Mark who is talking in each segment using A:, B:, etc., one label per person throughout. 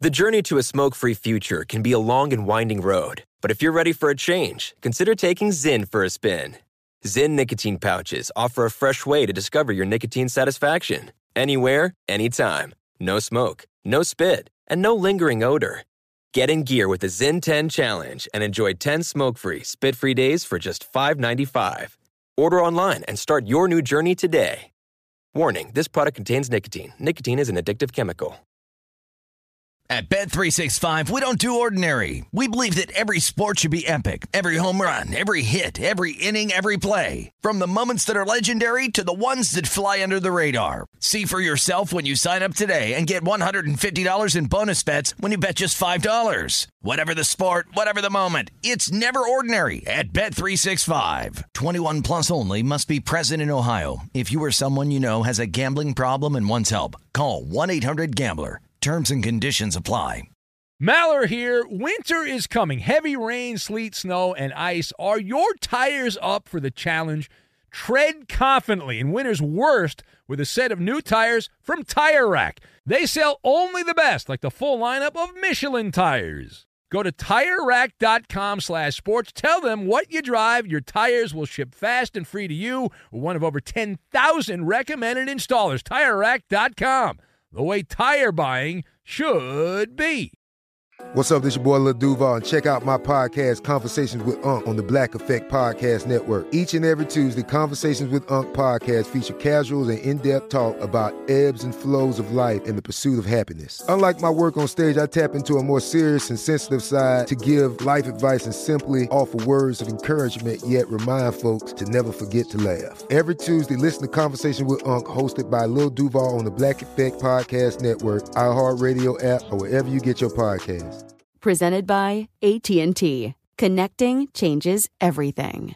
A: The journey to a smoke-free future can be a long and winding road, but if you're ready for a change, consider taking Zyn for a spin. Zyn nicotine pouches offer a fresh way to discover your nicotine satisfaction. Anywhere, anytime. No smoke, no spit, and no lingering odor. Get in gear with the Zyn 10 Challenge and enjoy 10 smoke-free, spit-free days for just $5.95. Order online and start your new journey today. Warning, this product contains nicotine. Nicotine is an addictive chemical.
B: At Bet365, we don't do ordinary. We believe that every sport should be epic. Every home run, every hit, every inning, every play. From the moments that are legendary to the ones that fly under the radar. See for yourself when you sign up today and get $150 in bonus bets when you bet just $5. Whatever the sport, whatever the moment, it's never ordinary at Bet365. 21 plus only. Must be present in Ohio. If you or someone you know has a gambling problem and wants help, call 1-800-GAMBLER. Terms and conditions apply.
C: Maller here. Winter is coming. Heavy rain, sleet, snow, and ice. Are your tires up for the challenge? Tread confidently in winter's worst with a set of new tires from Tire Rack. They sell only the best, like the full lineup of Michelin tires. Go to TireRack.com/sports. Tell them what you drive. Your tires will ship fast and free to you. One of over 10,000 recommended installers. TireRack.com. The way tire buying should be.
D: What's up, this your boy Lil Duval, and check out my podcast, Conversations with Unc, on the Black Effect Podcast Network. Each and every Tuesday, Conversations with Unc podcast feature casuals and in-depth talk about ebbs and flows of life and the pursuit of happiness. Unlike my work on stage, I tap into a more serious and sensitive side to give life advice and simply offer words of encouragement, yet remind folks to never forget to laugh. Every Tuesday, listen to Conversations with Unc, hosted by Lil Duval on the Black Effect Podcast Network, iHeartRadio app, or wherever you get your podcasts.
E: Presented by AT&T. Connecting changes everything.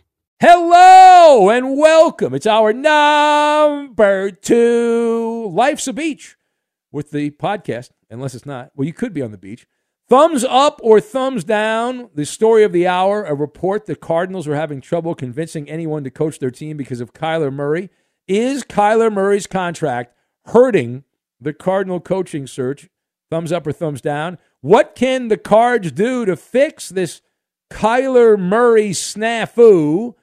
C: Hello and welcome. It's our number 2 Life's a Beach with the podcast, unless it's not. Well, you could be on the beach. Thumbs up or thumbs down. The story of the hour, a report the Cardinals are having trouble convincing anyone to coach their team because of Kyler Murray. Is Kyler Murray's contract hurting the Cardinal coaching search? Thumbs up or thumbs down. What can the Cards do to fix this Kyler Murray snafu?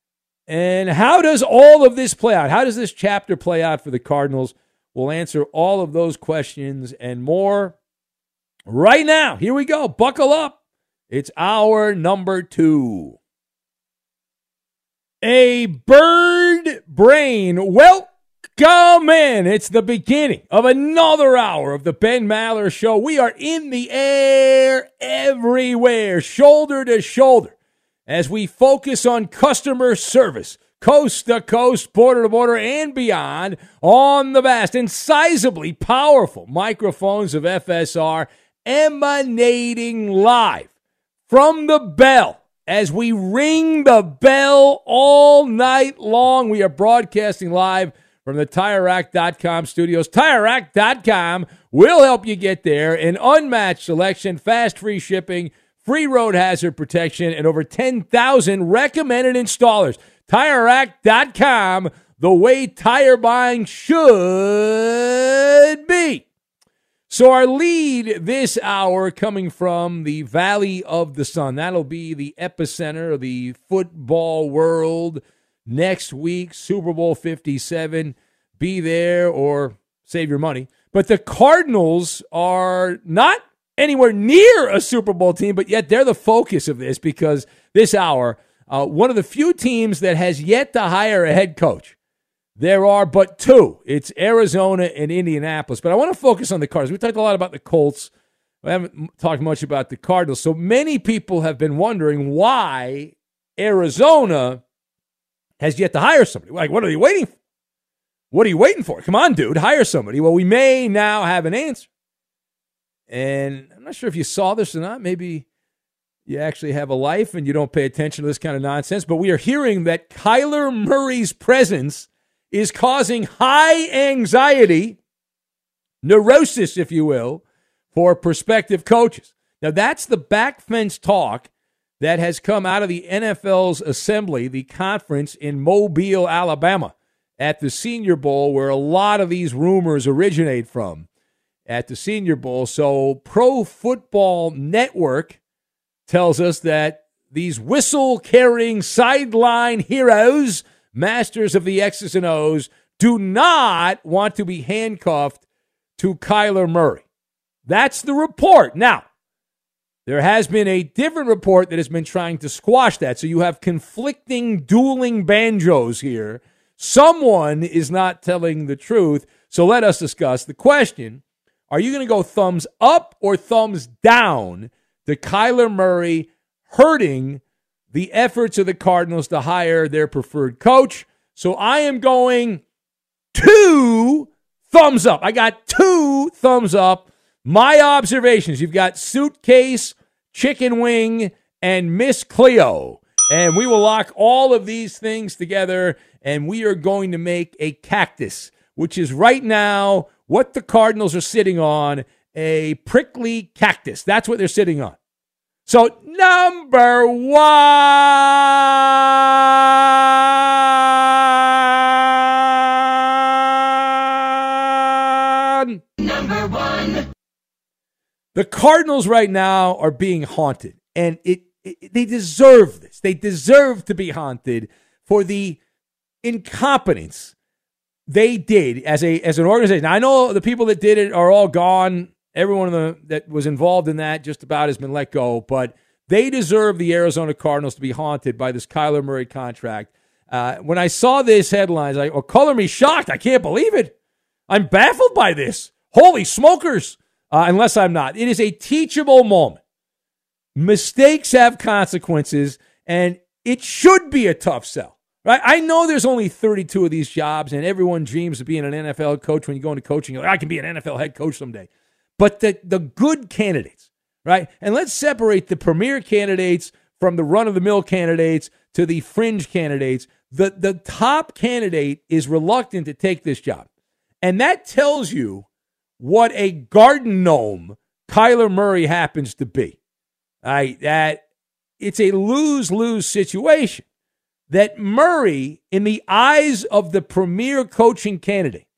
C: And how does all of this play out? How does this chapter play out for the Cardinals? We'll answer all of those questions and more right now. Here we go. Buckle up. It's our number 2. A bird brain. Welcome in. It's the beginning of another hour of the Ben Maller Show. We are in the air everywhere, shoulder to shoulder, as we focus on customer service, coast to coast, border to border, and beyond, on the vast and sizably powerful microphones of FSR, emanating live from the bell. As we ring the bell all night long, we are broadcasting live from the TireRack.com studios. TireRack.com will help you get there. An unmatched selection, fast free shipping, free road hazard protection, and over 10,000 recommended installers. TireRack.com, the way tire buying should be. So our lead this hour coming from the Valley of the Sun. That'll be the epicenter of the football world. Next week, Super Bowl 57, be there or save your money. But the Cardinals are not anywhere near a Super Bowl team, but yet they're the focus of this because this hour, one of the few teams that has yet to hire a head coach. There are but 2. It's Arizona and Indianapolis. But I want to focus on the Cardinals. We talked a lot about the Colts. We haven't talked much about the Cardinals. So many people have been wondering why Arizona has yet to hire somebody. Like, what are you waiting for? What are you waiting for? Come on, dude, hire somebody. Well, we may now have an answer. And I'm not sure if you saw this or not. Maybe you actually have a life and you don't pay attention to this kind of nonsense. But we are hearing that Kyler Murray's presence is causing high anxiety, neurosis, if you will, for prospective coaches. Now, that's the back fence talk that has come out of the NFL's assembly, the conference in Mobile, Alabama, at the Senior Bowl, where a lot of these rumors originate from. at the Senior Bowl. So Pro Football Network tells us that these whistle-carrying sideline heroes, masters of the X's and O's, do not want to be handcuffed to Kyler Murray. That's the report. Now, there has been a different report that has been trying to squash that. So you have conflicting, dueling banjos here. Someone is not telling the truth. So let us discuss the question. Are you going to go thumbs up or thumbs down to Kyler Murray hurting the efforts of the Cardinals to hire their preferred coach? So I am going 2 thumbs up. I got 2 thumbs up. My observations, you've got Suitcase, Chicken Wing, and Miss Cleo. And we will lock all of these things together, and we are going to make a cactus, which is right now what the Cardinals are sitting on, a prickly cactus. That's what they're sitting on. So, number 1. Number 1. The Cardinals right now are being haunted, and they deserve this. They deserve to be haunted for the incompetence they did as an organization. Now, I know the people that did it are all gone. Everyone that was involved in that just about has been let go, but they deserve the Arizona Cardinals to be haunted by this Kyler Murray contract. When I saw this headline, color me shocked. I can't believe it. I'm baffled by this. Holy smokers. Unless I'm not. It is a teachable moment. Mistakes have consequences, and it should be a tough sell. Right? I know there's only 32 of these jobs, and everyone dreams of being an NFL coach. When you go into coaching, you're like, I can be an NFL head coach someday. But the good candidates, right? And let's separate the premier candidates from the run-of-the-mill candidates to the fringe candidates. The top candidate is reluctant to take this job. And that tells you what a garden gnome Kyler Murray happens to be. That it's a lose-lose situation. That Murray, in the eyes of the premier coaching candidate,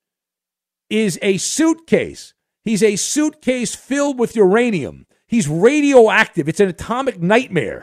C: is a suitcase. He's a suitcase filled with uranium. He's radioactive. It's an atomic nightmare.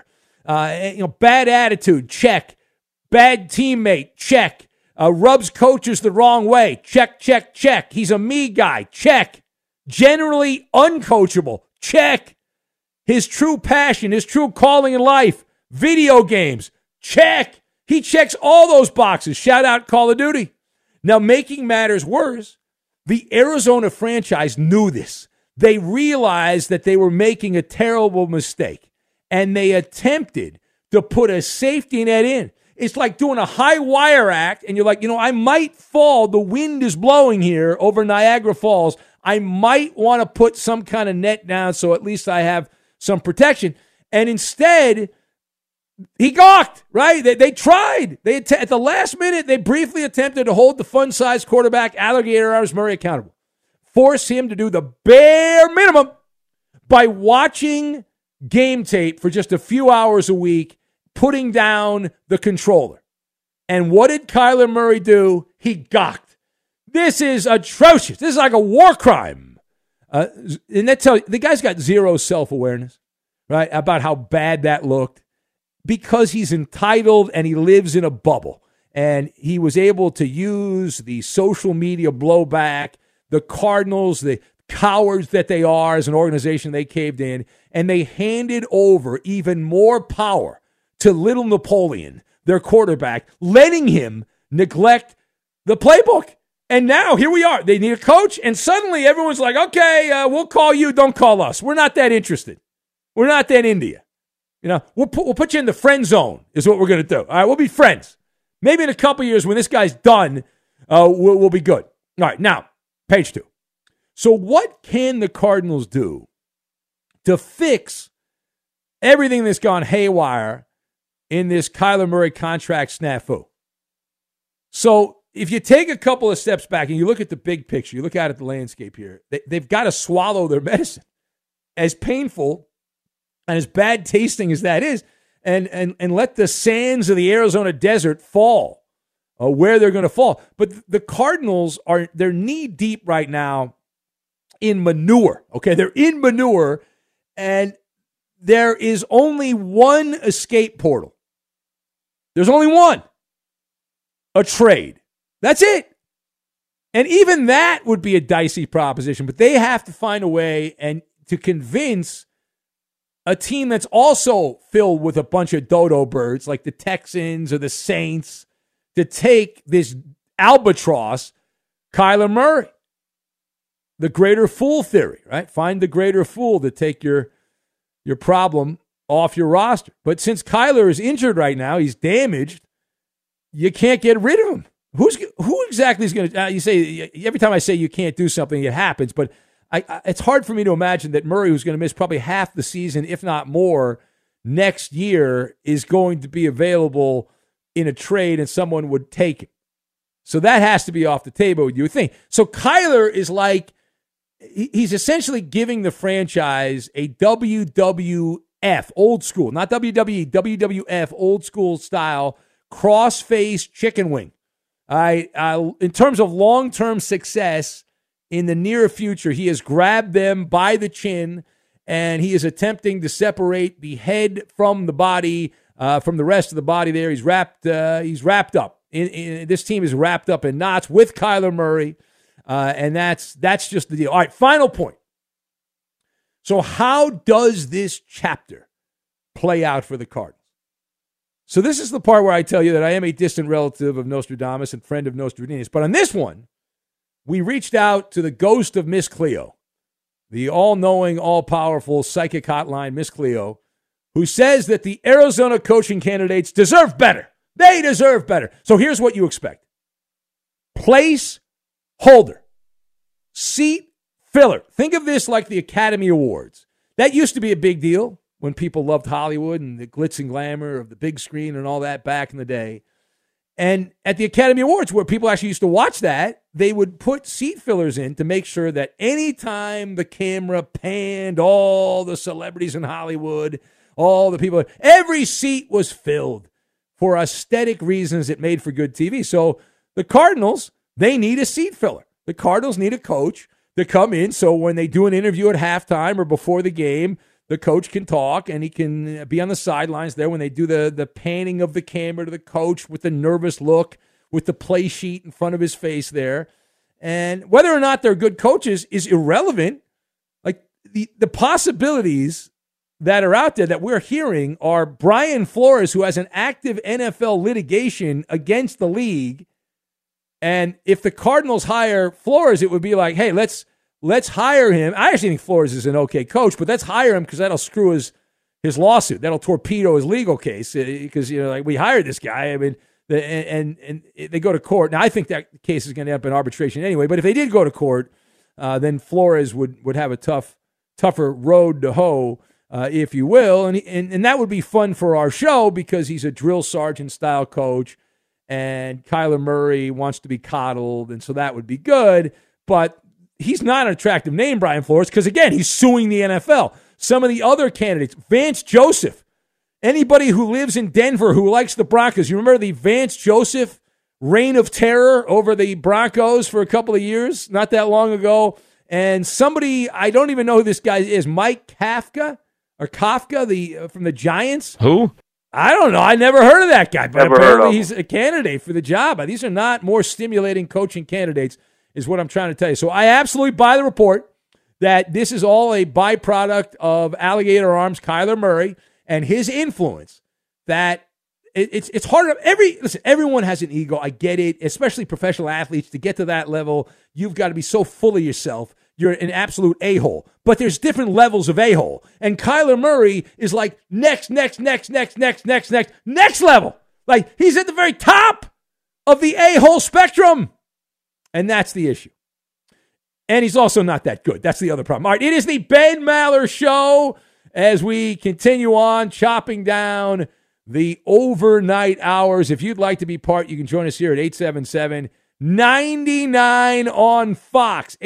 C: Bad attitude, check. Bad teammate, check. Rubs coaches the wrong way, check, check, check. He's a me guy, check. Generally uncoachable, check. His true passion, his true calling in life, video games, check. He checks all those boxes. Shout out Call of Duty. Now, making matters worse, the Arizona franchise knew this. They realized that they were making a terrible mistake, and they attempted to put a safety net in. It's like doing a high wire act, and you're like, I might fall. The wind is blowing here over Niagara Falls. I might want to put some kind of net down so at least I have some protection. And instead, he gawked, right? They tried. At the last minute, they briefly attempted to hold the fun-sized quarterback, Alligator Arms Murray, accountable. Force him to do the bare minimum by watching game tape for just a few hours a week, putting down the controller. And what did Kyler Murray do? He gawked. This is atrocious. This is like a war crime. And that tells you, the guy's got zero self-awareness, right, about how bad that looked, because he's entitled and he lives in a bubble. And he was able to use the social media blowback, the Cardinals, the cowards that they are as an organization, they caved in, and they handed over even more power to little Napoleon, their quarterback, letting him neglect the playbook. And now here we are. They need a coach, and suddenly everyone's like, okay, we'll call you, don't call us. We're not that interested. We're not that into you. We'll put you in the friend zone is what we're going to do. All right, we'll be friends. Maybe in a couple years when this guy's done, we'll be good. All right, now, page 2. So what can the Cardinals do to fix everything that's gone haywire in this Kyler Murray contract snafu? So if you take a couple of steps back and you look at the big picture, you look out at the landscape here, they've got to swallow their medicine. As painful and as bad tasting as that is, and let the sands of the Arizona desert fall where they're going to fall. But the Cardinals they're knee deep right now in manure. Okay, they're in manure, and there is only one escape portal. There's only one. A trade. That's it. And even that would be a dicey proposition, but they have to find a way and to convince a team that's also filled with a bunch of dodo birds like the Texans or the Saints to take this albatross, Kyler Murray. The greater fool theory, right? Find the greater fool to take your problem off your roster. But since Kyler is injured right now, he's damaged, you can't get rid of him. Who exactly is going to you say every time I say you can't do something, it happens, but it's hard for me to imagine that Murray, who's going to miss probably half the season, if not more, next year, is going to be available in a trade and someone would take it. So that has to be off the table, you would think. So Kyler is like, he's essentially giving the franchise a WWF, old school, not WWE, WWF, old school style, cross-face chicken wing. In terms of long-term success in the near future, he has grabbed them by the chin, and he is attempting to separate the head from the body, from the rest of the body there. He's wrapped up. This team is wrapped up in knots with Kyler Murray, and that's just the deal. All right, final point. So how does this chapter play out for the Cardinals? So this is the part where I tell you that I am a distant relative of Nostradamus and friend of Nostradamus. But on this one, we reached out to the ghost of Miss Cleo, the all-knowing, all-powerful psychic hotline, Miss Cleo, who says that the Arizona coaching candidates deserve better. They deserve better. So here's what you expect. Place holder. Seat filler. Think of this like the Academy Awards. That used to be a big deal when people loved Hollywood and the glitz and glamour of the big screen and all that back in the day. And at the Academy Awards, where people actually used to watch that, they would put seat fillers in to make sure that anytime the camera panned all the celebrities in Hollywood, all the people, every seat was filled. For aesthetic reasons, it made for good TV. So the Cardinals, they need a seat filler. The Cardinals need a coach to come in so when they do an interview at halftime or before the game, the coach can talk and he can be on the sidelines there when they do the panning of the camera to the coach with the nervous look, with the play sheet in front of his face there. And whether or not they're good coaches is irrelevant. Like the possibilities that are out there that we're hearing are Brian Flores, who has an active NFL litigation against the league. And if the Cardinals hire Flores, it would be like, hey, let's hire him. I actually think Flores is an okay coach, but let's hire him because that'll screw his lawsuit. That'll torpedo his legal case because, like we hired this guy. I mean, and they go to court. Now, I think that case is going to end up in arbitration anyway, but if they did go to court, then Flores would have a tougher road to hoe, if you will. And that would be fun for our show because he's a drill sergeant style coach and Kyler Murray wants to be coddled. And so that would be good. But he's not an attractive name, Brian Flores, because, again, he's suing the NFL. Some of the other candidates, Vance Joseph, anybody who lives in Denver who likes the Broncos, you remember the Vance Joseph reign of terror over the Broncos for a couple of years, not that long ago. And somebody, I don't even know who this guy is, Mike Kafka from the Giants.
F: Who?
C: I don't know. I never heard of that guy, but apparently he's a candidate for the job. These are not more stimulating coaching candidates, is what I'm trying to tell you. So I absolutely buy the report that this is all a byproduct of Alligator Arms, Kyler Murray, and his influence. That it's hard. Everyone has an ego. I get it, especially professional athletes. To get to that level, you've got to be so full of yourself. You're an absolute a-hole. But there's different levels of a-hole. And Kyler Murray is like next level. Like he's at the very top of the a-hole spectrum. And that's the issue. And he's also not that good. That's the other problem. All right, it is the Ben Maller Show as we continue on chopping down the overnight hours. If you'd like to be part, you can join us here at 877-99 on Fox.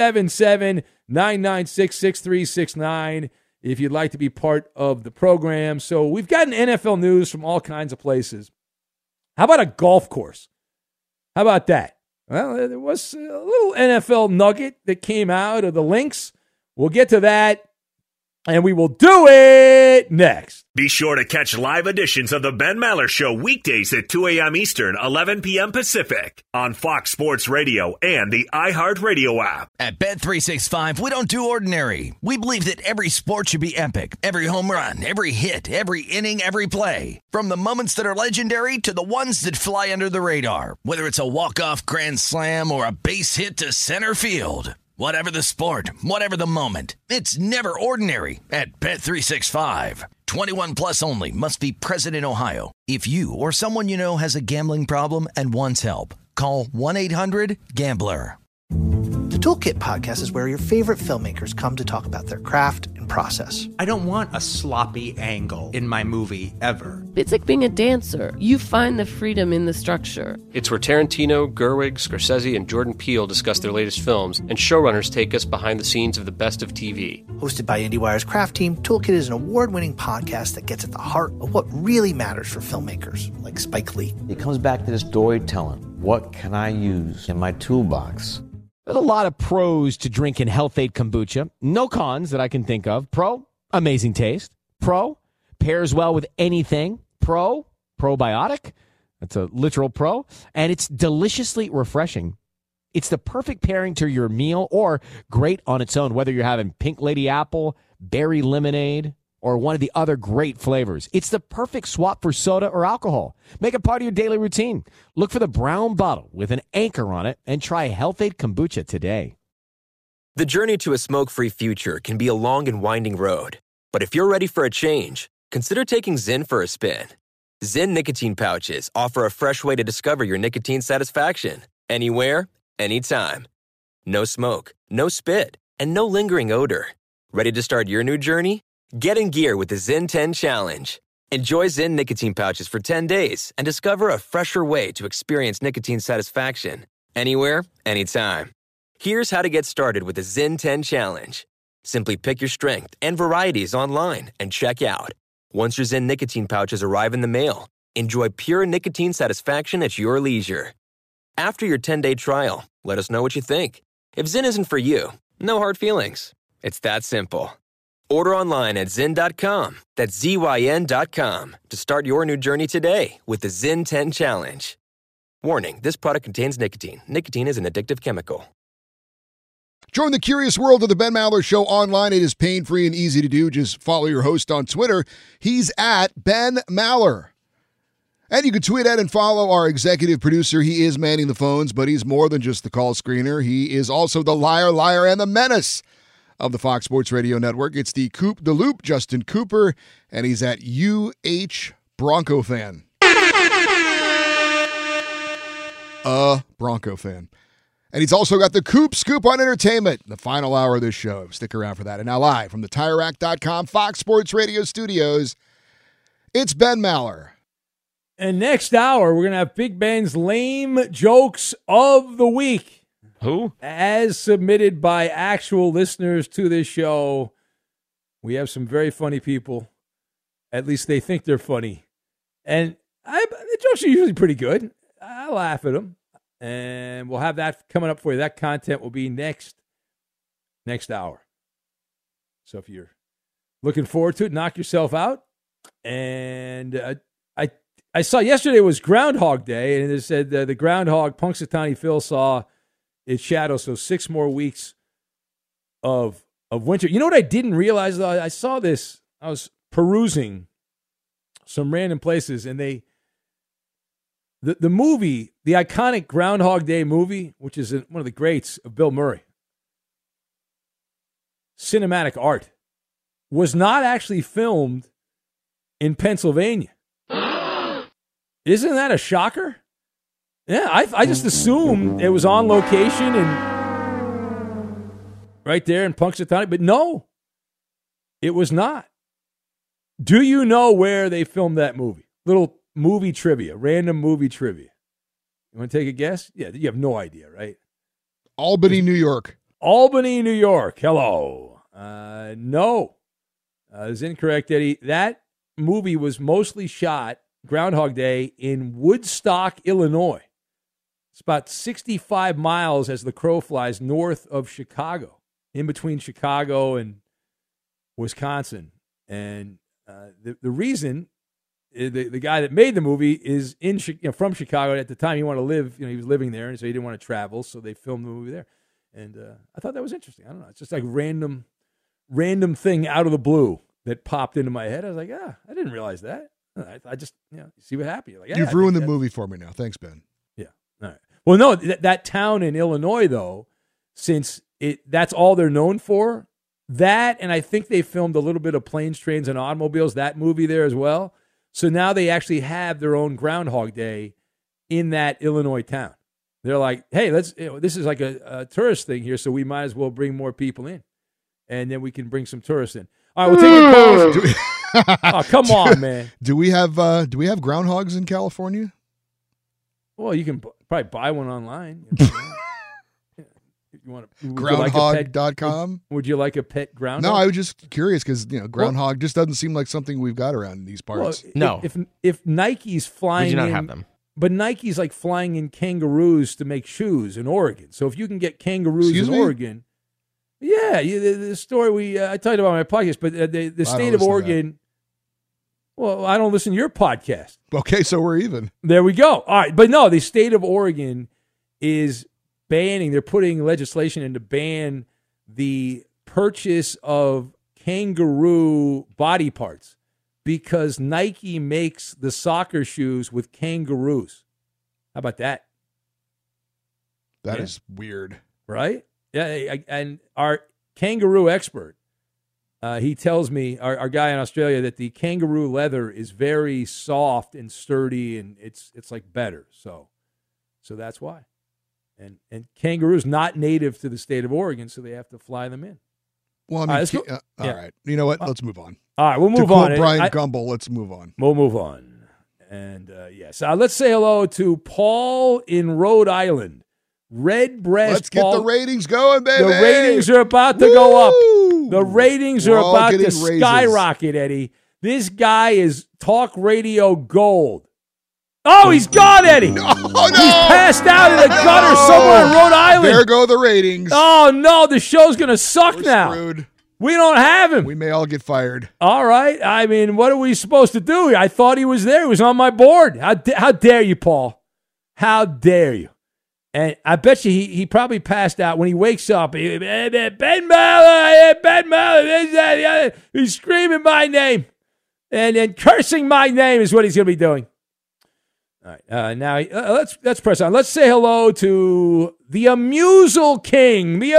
C: 877-996-6369 if you'd like to be part of the program. So we've gotten NFL news from all kinds of places. How about a golf course? How about that? Well, there was a little NFL nugget that came out of the Lynx. We'll get to that, and we will do it next.
F: Be sure to catch live editions of the Ben Maller Show weekdays at 2 a.m. Eastern, 11 p.m. Pacific on Fox Sports Radio and the iHeartRadio app.
B: At Bet365, we don't do ordinary. We believe that every sport should be epic. Every home run, every hit, every inning, every play. From the moments that are legendary to the ones that fly under the radar. Whether it's a walk-off grand slam or a base hit to center field. Whatever the sport, whatever the moment, it's never ordinary at Bet365. 21 plus only. Must be present in Ohio. If you or someone you know has a gambling problem and wants help, call 1-800-GAMBLER.
G: The Toolkit Podcast is where your favorite filmmakers come to talk about their craft and process.
H: I don't want a sloppy angle in my movie ever.
I: It's like being a dancer. You find the freedom in the structure.
J: It's where Tarantino, Gerwig, Scorsese, and Jordan Peele discuss their latest films, and showrunners take us behind the scenes of the best of TV.
G: Hosted by IndieWire's Craft Team, Toolkit is an award-winning podcast that gets at the heart of what really matters for filmmakers, like Spike Lee.
K: It comes back to this storytelling. What can I use in my toolbox?
L: There's a lot of pros to drinking Health-Ade kombucha. No cons that I can think of. Pro, amazing taste. Pro, pairs well with anything. Pro, probiotic. That's a literal pro. And it's deliciously refreshing. It's the perfect pairing to your meal or great on its own, whether you're having Pink Lady Apple, berry lemonade, or one of the other great flavors. It's the perfect swap for soda or alcohol. Make it part of your daily routine. Look for the brown bottle with an anchor on it and try Health-Ade kombucha today.
A: The journey to a smoke-free future can be a long and winding road. But if you're ready for a change, consider taking Zyn for a spin. Zyn nicotine pouches offer a fresh way to discover your nicotine satisfaction. Anywhere, anytime. No smoke, no spit, and no lingering odor. Ready to start your new journey? Get in gear with the Zyn 10 Challenge. Enjoy Zyn nicotine pouches for 10 days and discover a fresher way to experience nicotine satisfaction. Anywhere, anytime. Here's how to get started with the Zyn 10 Challenge. Simply pick your strength and varieties online and check out. Once your Zyn nicotine pouches arrive in the mail, enjoy pure nicotine satisfaction at your leisure. After your 10-day trial, let us know what you think. If Zyn isn't for you, no hard feelings. It's that simple. Order online at Zyn.com, that's ZYN.com, to start your new journey today with the Zyn 10 Challenge. Warning, this product contains nicotine. Nicotine is an addictive chemical.
M: Join the curious world of the Ben Maller Show online. It is pain-free and easy to do. Just follow your host on Twitter. He's at Ben Maller. And you can tweet at and follow our executive producer. He is manning the phones, but he's more than just the call screener. He is also the liar, and the menace of the Fox Sports Radio Network. It's the Coop de Loop, Justin Cooper, and he's at UH Bronco fan. Bronco fan. And he's also got the Coop Scoop on Entertainment, the final hour of this show. Stick around for that. And now live from the TireRack.com Fox Sports Radio studios, it's Ben Maller.
C: And next hour, we're going to have Big Ben's lame jokes of the week.
L: Who?
C: As submitted by actual listeners to this show. We have some very funny people. At least they think they're funny. And the jokes are usually pretty good. I laugh at them. And we'll have that coming up for you. That content will be next hour. So if you're looking forward to it, knock yourself out. And I saw yesterday was Groundhog Day, and it said the groundhog, Punxsutawney Phil, saw its shadow, so 6 more weeks of winter. You know what I didn't realize, though? I saw this. I was perusing some random places, and the movie, the iconic Groundhog Day movie, which is one of the greats of Bill Murray, cinematic art, was not actually filmed in Pennsylvania. Isn't that a shocker? Yeah, I just assumed it was on location and right there in Punxsutawney, but no, it was not. Do you know where they filmed that movie? Little movie trivia, random movie trivia. You want to take a guess? Yeah, you have no idea, right?
M: Albany, New York.
C: Albany, New York. Hello. No. It's incorrect, Eddie. That movie was mostly shot, Groundhog Day, in Woodstock, Illinois. It's about 65 miles as the crow flies north of Chicago, in between Chicago and Wisconsin. And the reason, the guy that made the movie is from Chicago. At the time, he wanted to live. He was living there, and so he didn't want to travel. So they filmed the movie there. And I thought that was interesting. I don't know. It's just like random thing out of the blue that popped into my head. I was like, I didn't realize that. I just, see what happened. Like,
M: You've ruined the movie for me now. Thanks, Ben.
C: Yeah. All right. Well, no, that town in Illinois, though, since that's all they're known for, that, and I think they filmed a little bit of Planes, Trains, and Automobiles, that movie there as well. So now they actually have their own Groundhog Day in that Illinois town. They're like, hey, this is like a tourist thing here, so we might as well bring more people in. And then we can bring some tourists in. All right, we'll take your calls. Oh, come on, man.
M: Do we have groundhogs in California?
C: Well, you can probably buy one online. You want
M: Groundhog.com?
C: Would you like a pet groundhog?
M: No, I was just curious because groundhog just doesn't seem like something we've got around in these parts.
C: Well, if Nike's flying,
L: we do not have them.
C: But Nike's like flying in kangaroos to make shoes in Oregon. So if you can get kangaroos in Oregon, the story I talked about on my podcast. But the state of Oregon. Well, I don't listen to your podcast.
M: Okay, so we're even.
C: There we go. All right, but no, the state of Oregon is banning. They're putting legislation in to ban the purchase of kangaroo body parts because Nike makes the soccer shoes with kangaroos. How about that?
M: That is weird.
C: Right? Yeah, and our kangaroo expert, he tells me, our guy in Australia, that the kangaroo leather is very soft and sturdy, and it's like better. So that's why. And kangaroos not native to the state of Oregon, so they have to fly them in.
M: Well, I mean, all right. You know what? Let's move on.
C: All right, we'll move
M: on.
C: To
M: Brian Gumbel, let's move on.
C: We'll move on. And, yes, let's say hello to Paul in Rhode Island. Redbreast.
M: Let's get the ratings going, baby.
C: The ratings are about to go up. The ratings are about to skyrocket, Eddie. This guy is talk radio gold. Oh, he's gone, Eddie.
M: No.
C: He's passed out in the gutter somewhere in Rhode Island.
M: There go the ratings.
C: Oh, no, the show's going to suck now.
M: Screwed.
C: We don't have him.
M: We may all get fired.
C: All right. I mean, what are we supposed to do? I thought he was there. He was on my board. How dare you, Paul? How dare you? And I bet you he probably passed out when he wakes up. Ben Maller, Ben Maller, this, that, the other. He's screaming my name. And cursing my name is what he's going to be doing. All right. Now, let's press on. Let's say hello to the Amusal King. The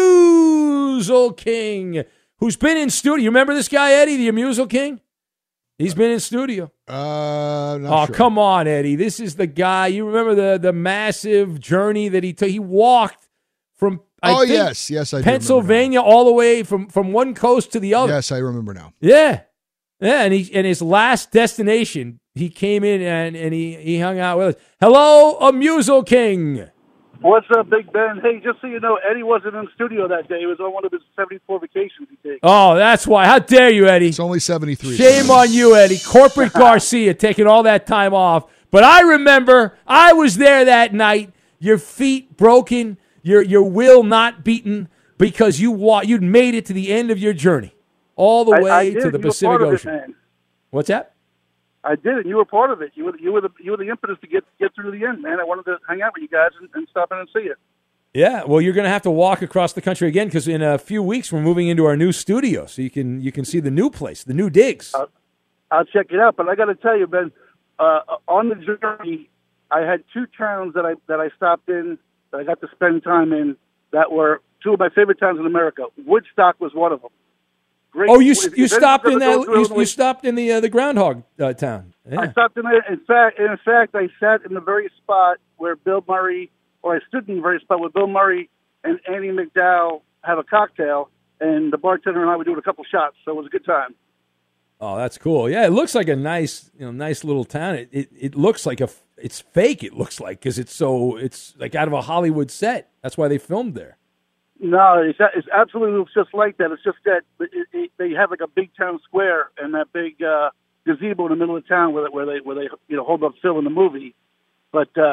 C: Amusal King, who's been in studio. You remember this guy, Eddie, the Amusal King? He's been in studio.
M: Not sure.
C: Come on, Eddie. This is the guy. You remember the massive journey that he took? He walked from
M: yes, I do
C: Pennsylvania all the way from one coast to the other.
M: Yes, I remember now.
C: Yeah, and his last destination, he came in and he hung out with us. Hello, Amusal King.
N: What's up, Big Ben? Hey, just so you know, Eddie wasn't in studio that day. He was on one of his 74 vacations he takes.
C: Oh, that's why. How dare you, Eddie?
M: It's only 73.
C: Shame on you, Eddie. Corporate Garcia taking all that time off. But I remember I was there that night. Your feet broken, your will not beaten because you'd made it to the end of your journey, all the way to the Pacific Ocean. What's that?
N: I did it. You were part of it. You were the impetus to get through the end, man. I wanted to hang out with you guys and stop in and see you.
C: Yeah, well, you're going to have to walk across the country again because in a few weeks we're moving into our new studio, so you can see the new place, the new digs.
N: I'll check it out. But I got to tell you, Ben, on the journey, I had two towns that I stopped in that I got to spend time in that were two of my favorite towns in America. Woodstock was one of them. Great.
C: Oh, you stopped in that? You stopped in the Groundhog town. Yeah.
N: I stopped in there. In fact, I sat in the very spot where Bill Murray, or I stood in the very spot where Bill Murray and Andy McDowell have a cocktail, and the bartender and I were doing a couple shots. So it was a good time.
C: Oh, that's cool. Yeah, it looks like a nice little town. It looks like it's fake. It looks like because it's like out of a Hollywood set. That's why they filmed there.
N: No, it's absolutely just like that. It's just that they have like a big town square and that big gazebo in the middle of town where they hold up Phil in the movie. But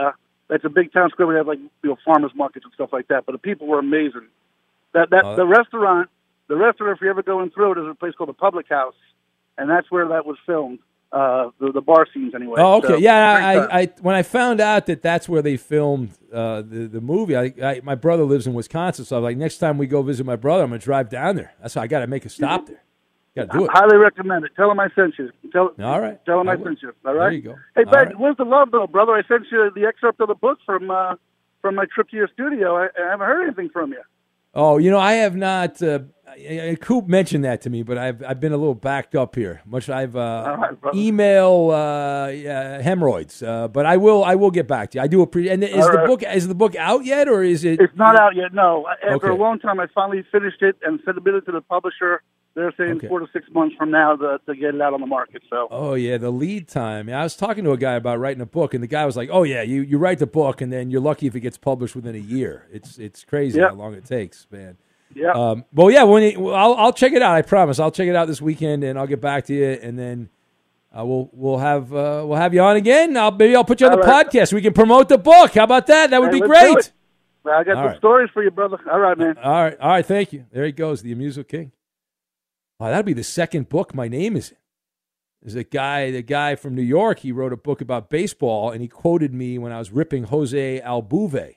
N: it's a big town square. We have farmers markets and stuff like that. But the people were amazing. The restaurant, if you ever go in through it, is a place called the Public House, and that's where that was filmed. The bar scenes anyway.
C: Oh, okay.
N: So,
C: yeah, I when I found out that that's where they filmed the movie, my brother lives in Wisconsin, so I was like, next time we go visit my brother, I'm going to drive down there. That's why I got to make a stop there. Got to do it.
N: I highly recommend it. Tell him I sent you.
C: All right.
N: Tell him I sent you. All right.
C: There you go.
N: Hey, Ben,
C: right.
N: where's the love, though, brother? I sent you the excerpt of the book from my trip to your studio. I haven't heard anything from you.
C: Oh, I have not. Coop mentioned that to me, but I've been a little backed up here. I've email hemorrhoids, but I will get back to you. I do appreciate. And is the book out yet, or is it?
N: It's not out yet. No. After
C: Okay.
N: a long time, I finally finished it and submitted it to the publisher. They're saying 4 to 6 months from now to get it out on the market. So.
C: Oh yeah, the lead time. I was talking to a guy about writing a book, and the guy was like, "Oh yeah, you write the book, and then you're lucky if it gets published within a year. It's crazy how long it takes, man."
N: Yeah.
C: Well, yeah. I'll check it out. I promise. I'll check it out this weekend, and I'll get back to you, and then we'll have you on again. Maybe I'll put you on the podcast. We can promote the book. How about that? That would be great.
N: I got some stories for you, brother. All right, man.
C: All right. Thank you. There he goes, the Amuso King. Oh, that'll be the second book my name is in. There's the guy from New York. He wrote a book about baseball, and he quoted me when I was ripping Jose Altuve,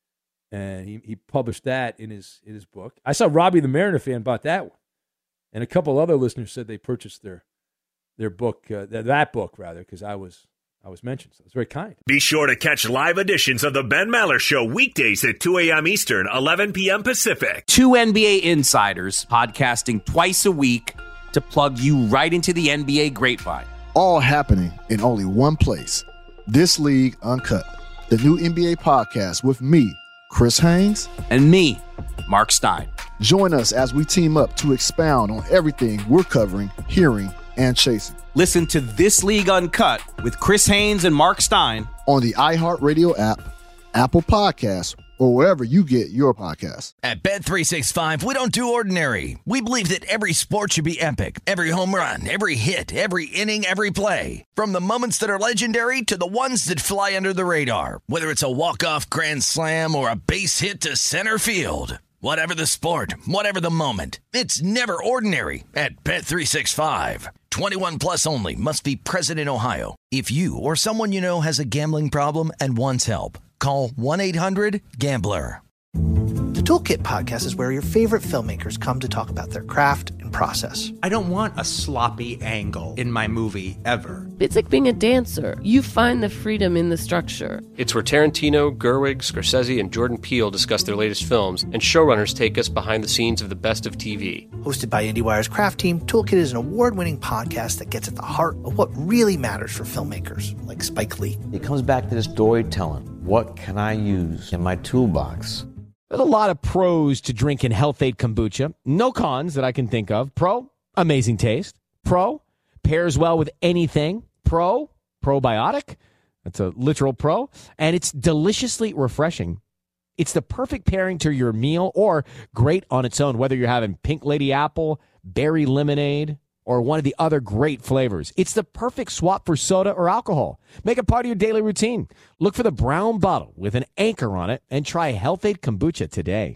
C: and he published that in his book. I saw Robbie the Mariner fan bought that one, and a couple other listeners said they purchased their book, that book rather, because I was mentioned. So it's very kind.
F: Be sure to catch live editions of the Ben Maller Show weekdays at 2 a.m. Eastern, 11 p.m. Pacific.
O: 2 NBA insiders podcasting twice a week to plug you right into the NBA grapevine.
P: All happening in only one place. This League Uncut, the new NBA podcast with me, Chris Haynes,
O: and me, Mark Stein.
P: Join us as we team up to expound on everything we're covering, hearing, and chasing.
O: Listen to This League Uncut with Chris Haynes and Mark Stein
P: on the iHeartRadio app, Apple Podcasts, or wherever you get your podcasts.
B: At Bet365, we don't do ordinary. We believe that every sport should be epic. Every home run, every hit, every inning, every play. From the moments that are legendary to the ones that fly under the radar. Whether it's a walk-off grand slam or a base hit to center field. Whatever the sport, whatever the moment, it's never ordinary at Bet365. 21 plus only. Must be present in Ohio. If you or someone you know has a gambling problem and wants help, call 1-800-GAMBLER.
G: The Toolkit Podcast is where your favorite filmmakers come to talk about their craft and process.
H: I don't want a sloppy angle in my movie ever.
I: It's like being a dancer. You find the freedom in the structure.
J: It's where Tarantino, Gerwig, Scorsese, and Jordan Peele discuss their latest films, and showrunners take us behind the scenes of the best of TV.
G: Hosted by IndieWire's craft team, Toolkit is an award-winning podcast that gets at the heart of what really matters for filmmakers, like Spike Lee.
K: It comes back to this storytelling. What can I use in my toolbox?
L: There's a lot of pros to drinking Health-Ade kombucha. No cons that I can think of. Pro, amazing taste. Pro, pairs well with anything. Pro, probiotic. That's a literal pro. And it's deliciously refreshing. It's the perfect pairing to your meal or great on its own, whether you're having pink lady apple, berry lemonade, or one of the other great flavors. It's the perfect swap for soda or alcohol. Make it part of your daily routine. Look for the brown bottle with an anchor on it and try Health-Ade kombucha today.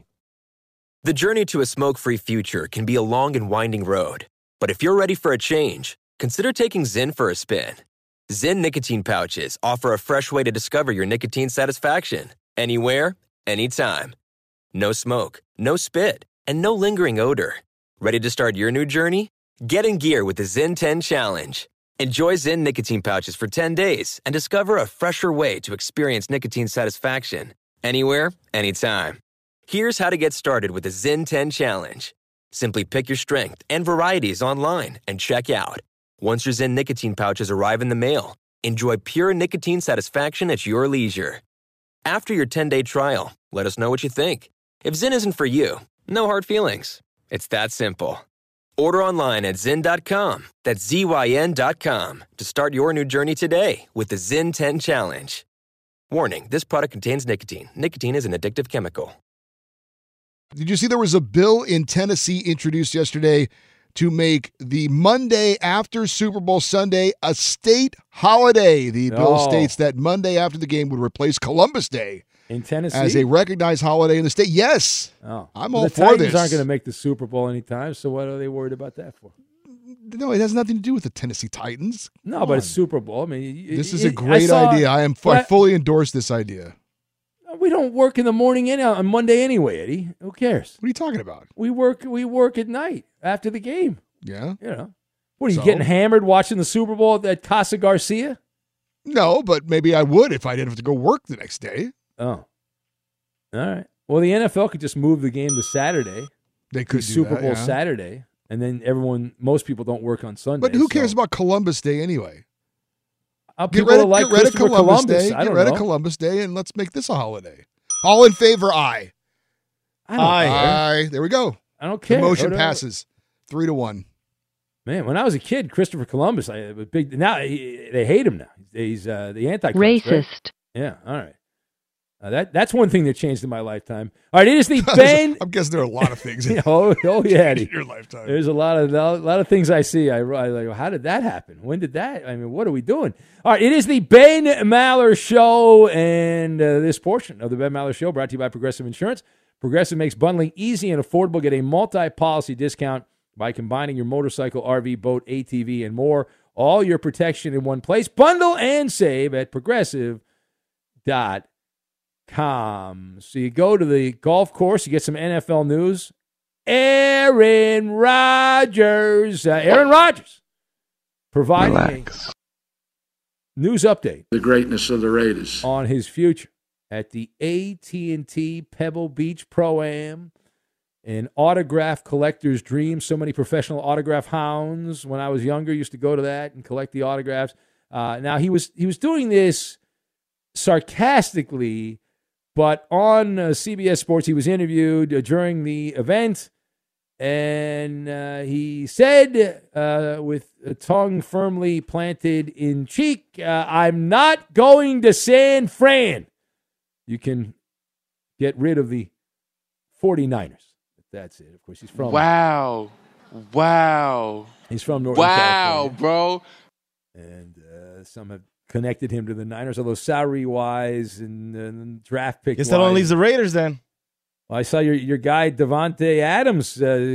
A: The journey to a smoke-free future can be a long and winding road. But if you're ready for a change, consider taking Zyn for a spin. Zyn nicotine pouches offer a fresh way to discover your nicotine satisfaction. Anywhere, anytime. No smoke, no spit, and no lingering odor. Ready to start your new journey? Get in gear with the Zyn 10 Challenge. Enjoy Zyn nicotine pouches for 10 days and discover a fresher way to experience nicotine satisfaction. Anywhere, anytime. Here's how to get started with the Zyn 10 Challenge. Simply pick your strength and varieties online and check out. Once your Zyn nicotine pouches arrive in the mail, enjoy pure nicotine satisfaction at your leisure. After your 10-day trial, let us know what you think. If Zyn isn't for you, no hard feelings. It's that simple. Order online at Zyn.com, that's ZYN.com, to start your new journey today with the Zyn 10 Challenge. Warning, this product contains nicotine. Nicotine is an addictive chemical.
M: Did you see there was a bill in Tennessee introduced yesterday to make the Monday after Super Bowl Sunday a state holiday. The bill states that Monday after the game would replace Columbus Day
C: in Tennessee
M: as a recognized holiday in the state. Yes.
C: Oh.
M: I'm
C: all
M: all
C: for
M: for
C: this. The
M: this.
C: Titans aren't going to make the Super Bowl anytime, so what are they worried about that for?
M: No, it has nothing to do with the Tennessee Titans.
C: No, but it's Super Bowl. I mean,
M: this is a great idea. I fully endorse this idea.
C: We don't work in the morning on Monday anyway, Eddie. Who cares?
M: What are you talking about?
C: We work at night after the game.
M: Yeah.
C: You know. What, are you getting hammered watching the Super Bowl at Casa Garcia?
M: No, but maybe I would if I didn't have to go work the next day.
C: Oh. All right. Well, the NFL could just move the game to Saturday.
M: They could do
C: Super
M: that,
C: Bowl
M: yeah.
C: Saturday, and then most people don't work on Sunday.
M: But who cares about Columbus Day anyway?
C: Get rid of Columbus
M: Day.
C: I
M: Get
C: don't
M: rid
C: know.
M: of Columbus Day and let's make this a holiday. All in favor, aye. Aye. There we go.
C: I don't care.
M: The motion passes 3-1.
C: Man, when I was a kid, Christopher Columbus, I was big. Now they hate him now. He's the Antichrist.
I: Racist.
C: Right? Yeah. All right. That's one thing that changed in my lifetime. All right, it is the Ben.
M: I'm guessing there are a lot of things. In
C: yeah,
M: in your lifetime.
C: There's a lot of things I see. I like, how did that happen? When did that? I mean, what are we doing? All right, it is the Ben Maller Show, and this portion of the Ben Maller Show brought to you by Progressive Insurance. Progressive makes bundling easy and affordable. Get a multi-policy discount by combining your motorcycle, RV, boat, ATV, and more. All your protection in one place. Bundle and save at progressive.com. So you go to the golf course, you get some NFL news. Aaron Rodgers providing a news update.
Q: The greatness of the Raiders.
C: On his future at the AT&T Pebble Beach Pro-Am. An autograph collector's dream. So many professional autograph hounds when I was younger used to go to that and collect the autographs. Now he was doing this sarcastically, but on CBS Sports he was interviewed during the event, and he said with a tongue firmly planted in cheek, "I'm not going to San Fran." You can get rid of the 49ers. That's it. Of course, he's from.
R: Wow.
C: He's from Northern California.
R: Wow, bro.
C: And some have connected him to the Niners, although salary-wise and draft pick.
S: Guess that only leaves the Raiders then.
C: Well, I saw your guy Davante Adams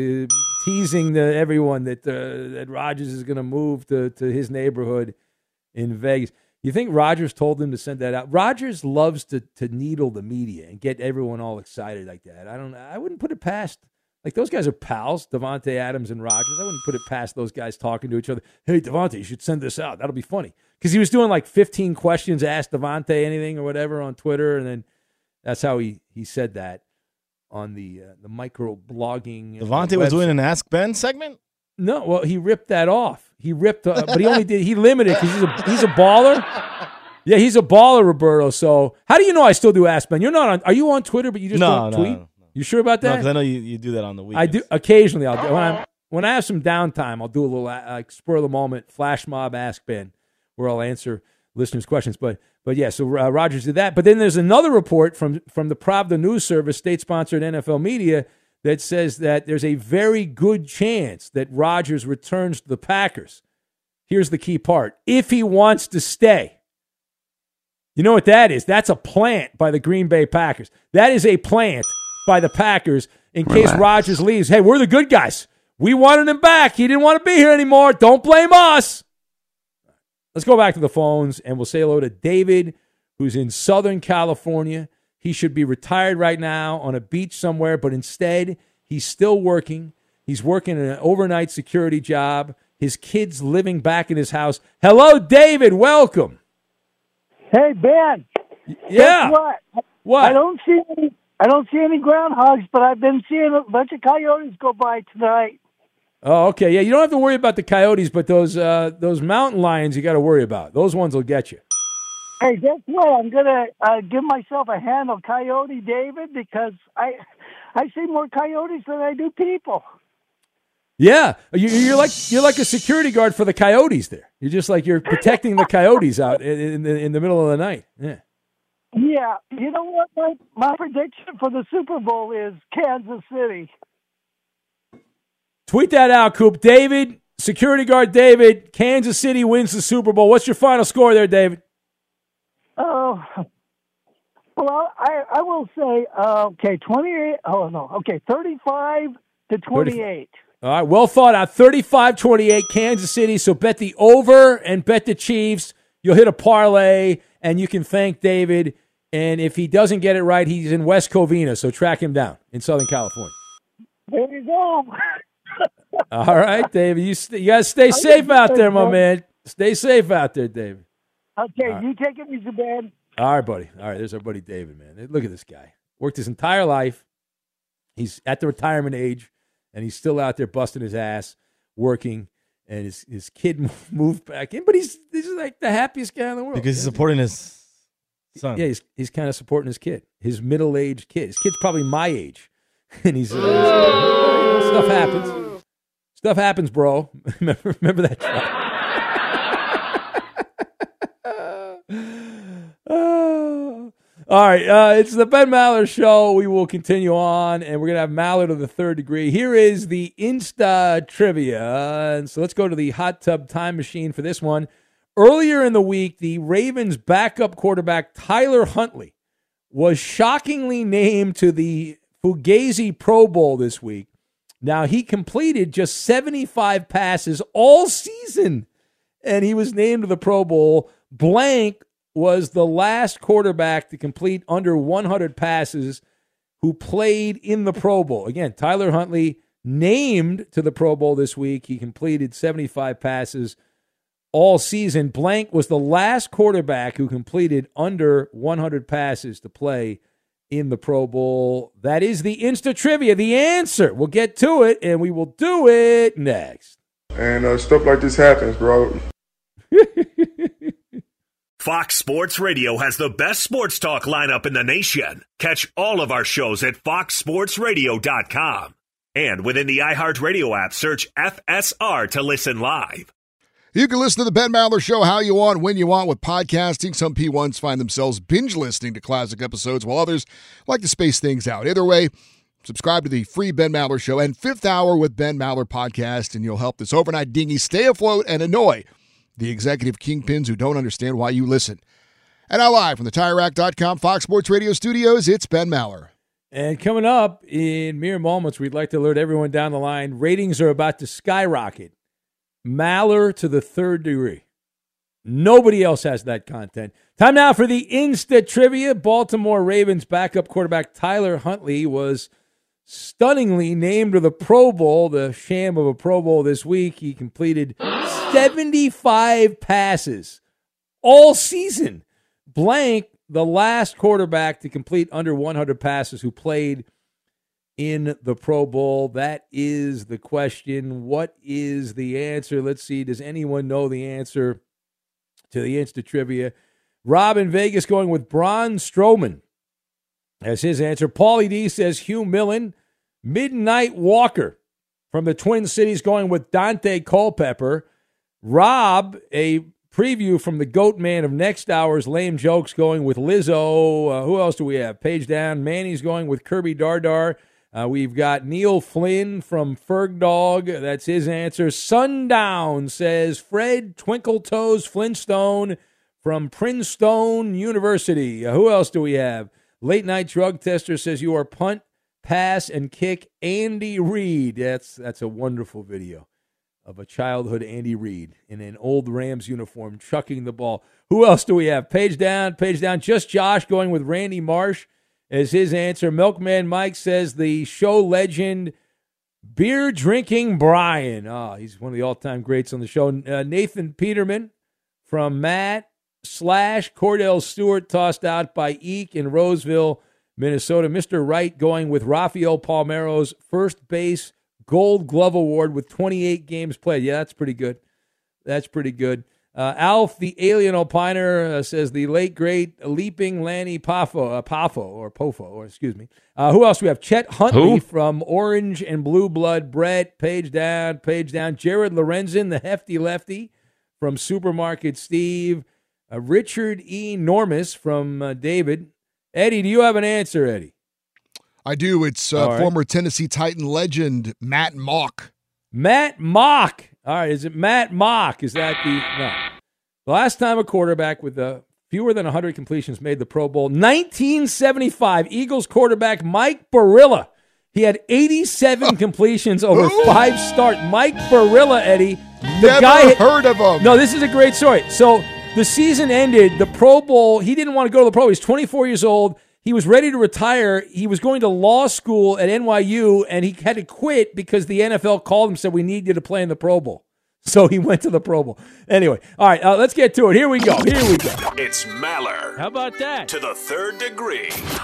C: teasing everyone that Rodgers is going to move to his neighborhood in Vegas. You think Rodgers told him to send that out? Rodgers loves to needle the media and get everyone all excited like that. I wouldn't put it past. Like, those guys are pals, Davante Adams and Rodgers. I wouldn't put it past those guys talking to each other. Hey, Davante, you should send this out. That'll be funny. Because he was doing like 15 questions, ask Davante anything or whatever on Twitter, and then that's how he said that on the micro-blogging
S: Davante was doing an Ask Ben segment?
C: No, well, he ripped that off. He ripped, but he limited because he's a baller. Yeah, he's a baller, Roberto. So how do you know I still do Ask Ben? You're not on. Are you on Twitter? But you just don't tweet. No. You sure about that?
S: No, because I know you do that on the weekends.
C: I do occasionally. I'll do when I have some downtime. I'll do a little spur of the moment flash mob Ask Ben, where I'll answer listeners' questions. But yeah, so Rodgers did that. But then there's another report from the Pravda News Service, state-sponsored NFL media, that says that there's a very good chance that Rodgers returns to the Packers. Here's the key part. If he wants to stay. You know what that is? That's a plant by the Green Bay Packers. That is a plant by the Packers in case Rodgers leaves. Hey, we're the good guys. We wanted him back. He didn't want to be here anymore. Don't blame us. Let's go back to the phones, and we'll say hello to David, who's in Southern California. He should be retired right now on a beach somewhere, but instead, he's still working. He's working an overnight security job. His kid's living back in his house. Hello, David. Welcome.
T: Hey, Ben.
C: Yeah.
T: Guess what? I don't see any groundhogs, but I've been seeing a bunch of coyotes go by tonight.
C: Oh, okay. Yeah, you don't have to worry about the coyotes, but those mountain lions you got to worry about. Those ones will get you.
T: Hey, guess what? I'm gonna give myself a handle, Coyote David, because I see more coyotes than I do people.
C: Yeah, you're like a security guard for the coyotes. There, you're protecting the coyotes out in the middle of the night. Yeah.
T: Yeah, you know what? My prediction for the Super Bowl is Kansas City.
C: Tweet that out, Coop. David, security guard David, Kansas City wins the Super Bowl. What's your final score there, David?
T: Oh, well, I will say, 28. Oh, no. Okay, 35 to 28.
C: All right, well thought out. 35-28, Kansas City. So bet the over and bet the Chiefs. You'll hit a parlay, and you can thank David. And if he doesn't get it right, he's in West Covina, so track him down in Southern California.
T: There you go.
C: All right, David. You got to stay safe out there, my man. Stay safe out there, David.
T: Okay, you take it easy, Ben.
C: All right, buddy. All right, there's our buddy David, man. Look at this guy. Worked his entire life. He's at the retirement age, and he's still out there busting his ass, working, and his kid moved back in. But he's like the happiest guy in the world.
S: Because he's supporting his son.
C: Yeah, he's kind of supporting his kid, his middle-aged kid. His kid's probably my age, and he's stuff happens. Stuff happens, bro. Remember that shot. All right, it's the Ben Maller Show. We will continue on, and we're going to have Maller to the third degree. Here is the Insta Trivia. And so let's go to the hot tub time machine for this one. Earlier in the week, the Ravens' backup quarterback, Tyler Huntley, was shockingly named to the Fugazi Pro Bowl this week. Now, he completed just 75 passes all season, and he was named to the Pro Bowl. Blank was the last quarterback to complete under 100 passes who played in the Pro Bowl. Again, Tyler Huntley named to the Pro Bowl this week. He completed 75 passes all season. Blank was the last quarterback who completed under 100 passes to play in the Pro Bowl. That is the Insta Trivia, the answer. We'll get to it, and we will do it next.
Q: And stuff like this happens, bro.
F: Fox Sports Radio has the best sports talk lineup in the nation. Catch all of our shows at foxsportsradio.com. And within the iHeartRadio app, search FSR to listen live.
M: You can listen to the Ben Maller Show how you want, when you want with podcasting. Some P1s find themselves binge listening to classic episodes, while others like to space things out. Either way, subscribe to the free Ben Maller Show and Fifth Hour with Ben Maller podcast, and you'll help this overnight dinghy stay afloat and annoy the executive kingpins who don't understand why you listen. And now live from the TireRack.com Fox Sports Radio studios, it's Ben Maller.
C: And coming up in mere moments, we'd like to alert everyone down the line, ratings are about to skyrocket. Maller to the third degree. Nobody else has that content. Time now for the Insta Trivia. Baltimore Ravens backup quarterback Tyler Huntley was stunningly named to the Pro Bowl, the sham of a Pro Bowl this week. He completed 75 passes all season. Blank, the last quarterback to complete under 100 passes who played in the Pro Bowl. That is the question. What is the answer? Let's see. Does anyone know the answer to the Insta Trivia? Rob in Vegas going with Braun Strowman as his answer. Paulie D says Hugh Millen. Midnight Walker from the Twin Cities going with Dante Culpepper. Rob, a preview from the Goat Man of next hour's Lame Jokes, going with Lizzo. Who else do we have? Page down. Manny's going with Kirby Dardar. We've got Neil Flynn from Ferg Dog. That's his answer. Sundown says Fred Twinkletoes Flintstone from Princeton University. Who else do we have? Late Night Drug Tester says you are punt, pass, and kick Andy Reid. That's a wonderful video of a childhood Andy Reid in an old Rams uniform chucking the ball. Who else do we have? Page down. Just Josh going with Randy Marsh as his answer. Milkman Mike says the show legend beer drinking Brian. He's one of the all-time greats on the show. Nathan Peterman from Matt / Cordell Stewart, tossed out by Eek in Roseville, Minnesota. Mr. Wright going with Rafael Palmeiro's first base Gold Glove Award with 28 games played. Yeah, that's pretty good. Alf, the alien opiner, says the late, great Leaping Lanny Poffo. Excuse me. Who else do we have? Chet Huntley from Orange and Blue Blood. Brett, page down. Jared Lorenzen, the hefty lefty from Supermarket Steve. Richard E. Normus from David. Eddie, do you have an answer, Eddie?
M: I do. It's former Tennessee Titan legend Matt Mock
C: Matt Mock. All right, is it Matt Mock? Is that no? The last time a quarterback with fewer than 100 completions made the Pro Bowl, 1975, Eagles quarterback Mike Barilla. He had 87 completions over 5 starts. Mike Barilla, Eddie.
M: Never heard of him.
C: No, this is a great story. So the season ended. The Pro Bowl, he didn't want to go to the Pro Bowl. He's 24 years old. He was ready to retire. He was going to law school at NYU, and he had to quit because the NFL called him and said, we need you to play in the Pro Bowl. So he went to the Pro Bowl. Anyway, all right, let's get to it. Here we go.
F: It's Maller.
S: How about that?
F: To the third degree.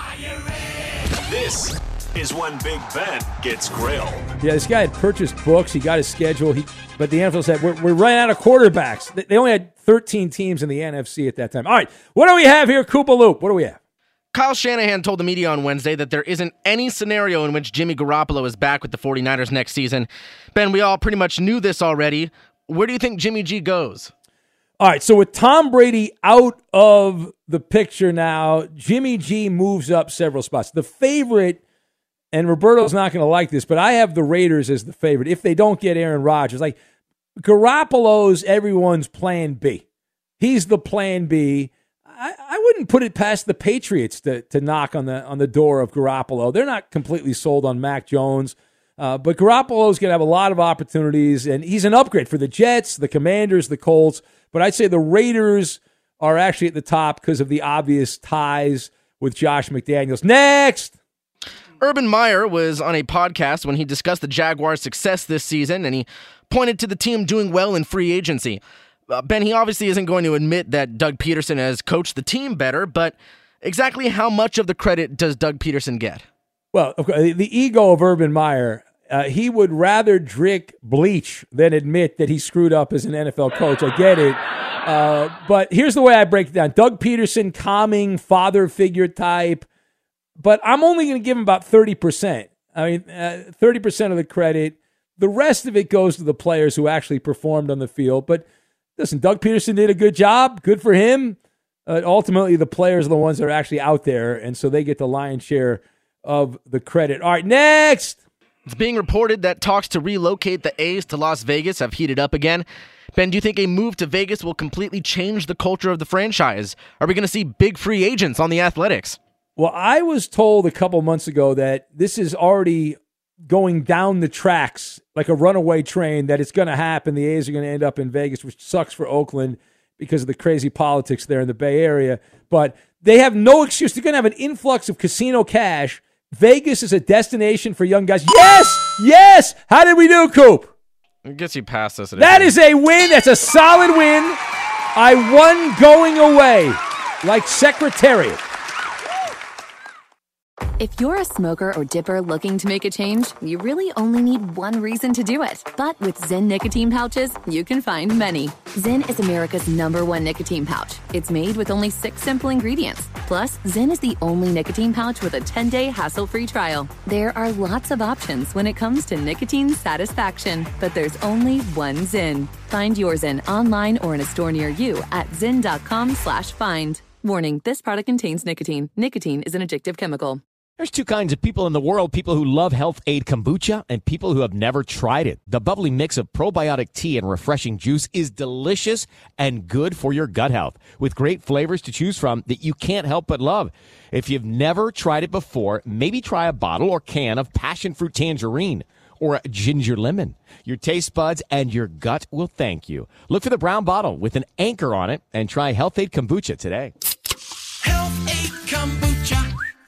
F: This is when Big Ben gets grilled.
C: Yeah, this guy had purchased books. He got his schedule. But the NFL said, we're running out of quarterbacks. They only had 13 teams in the NFC at that time. All right, what do we have here, Koopa Loop? What do we have?
R: Kyle Shanahan told the media on Wednesday that there isn't any scenario in which Jimmy Garoppolo is back with the 49ers next season. Ben, we all pretty much knew this already. Where do you think Jimmy G goes?
C: All right, so with Tom Brady out of the picture now, Jimmy G moves up several spots. The favorite, and Roberto's not going to like this, but I have the Raiders as the favorite if they don't get Aaron Rodgers. Like, Garoppolo's everyone's plan B. He's the plan B. I wouldn't put it past the Patriots to knock on the door of Garoppolo. They're not completely sold on Mac Jones, but Garoppolo's going to have a lot of opportunities, and he's an upgrade for the Jets, the Commanders, the Colts. But I'd say the Raiders are actually at the top because of the obvious ties with Josh McDaniels. Next!
R: Urban Meyer was on a podcast when he discussed the Jaguars' success this season, and he pointed to the team doing well in free agency. Ben, he obviously isn't going to admit that Doug Peterson has coached the team better, but exactly how much of the credit does Doug Peterson get?
C: Well, the ego of Urban Meyer, he would rather drink bleach than admit that he screwed up as an NFL coach. I get it. But here's the way I break it down. Doug Peterson, calming, father figure type, but I'm only going to give him about 30%. I mean, 30% of the credit. The rest of it goes to the players who actually performed on the field. But listen, Doug Peterson did a good job. Good for him. Ultimately, the players are the ones that are actually out there, and so they get the lion's share of the credit. All right, next.
R: It's being reported that talks to relocate the A's to Las Vegas have heated up again. Ben, do you think a move to Vegas will completely change the culture of the franchise? Are we going to see big free agents on the Athletics?
C: Well, I was told a couple months ago that this is already going down the tracks like a runaway train, that it's going to happen. The A's are going to end up in Vegas, which sucks for Oakland because of the crazy politics there in the Bay Area. But they have no excuse. They're going to have an influx of casino cash. Vegas is a destination for young guys. Yes! How did we do, Coop?
R: I guess you passed us.
C: That is a win. That's a solid win. I won going away like Secretariat.
U: If you're a smoker or dipper looking to make a change, you really only need one reason to do it. But with Zyn nicotine pouches, you can find many. Zyn is America's #1 nicotine pouch. It's made with only 6 simple ingredients. Plus, Zyn is the only nicotine pouch with a 10-day hassle-free trial. There are lots of options when it comes to nicotine satisfaction, but there's only one Zyn. Find your Zyn online or in a store near you at zyn.com/find. Warning, this product contains nicotine. Nicotine is an addictive chemical.
L: There's two kinds of people in the world, people who love Health Aid Kombucha and people who have never tried it. The bubbly mix of probiotic tea and refreshing juice is delicious and good for your gut health, with great flavors to choose from that you can't help but love. If you've never tried it before, maybe try a bottle or can of passion fruit tangerine or ginger lemon. Your taste buds and your gut will thank you. Look for the brown bottle with an anchor on it and try Health Aid Kombucha today.
B: Health Aid Kombucha.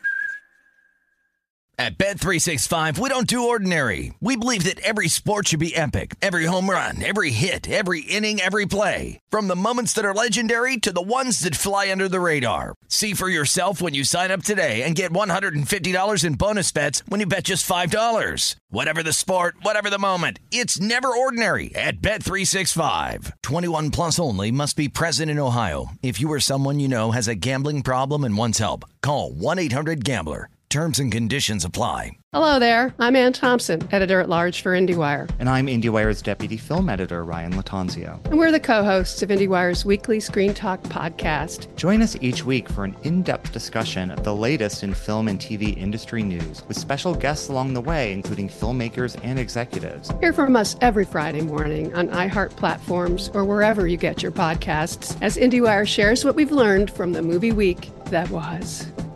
B: At Bet365, we don't do ordinary. We believe that every sport should be epic. Every home run, every hit, every inning, every play. From the moments that are legendary to the ones that fly under the radar. See for yourself when you sign up today and get $150 in bonus bets when you bet just $5. Whatever the sport, whatever the moment, it's never ordinary at Bet365. 21 plus only. Must be present in Ohio. If you or someone you know has a gambling problem and wants help, call 1-800-GAMBLER. Terms and conditions apply.
D: Hello there. I'm Ann Thompson, editor-at-large for IndieWire.
V: And I'm IndieWire's deputy film editor, Ryan Latanzio.
D: And we're the co-hosts of IndieWire's weekly Screen Talk podcast.
V: Join us each week for an in-depth discussion of the latest in film and TV industry news, with special guests along the way, including filmmakers and executives.
D: Hear from us every Friday morning on iHeart platforms or wherever you get your podcasts, as IndieWire shares what we've learned from the movie week that was.